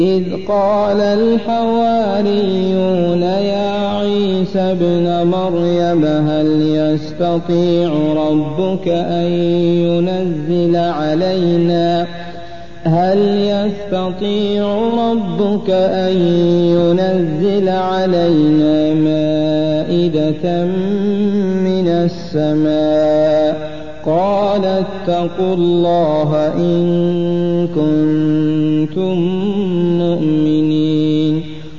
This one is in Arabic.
إذ قال الحواريون يا عيسى ابن مريم هل يستطيع ربك أن ينزل علينا مائدة من السماء قال اتقوا الله إن كنتم مؤمنين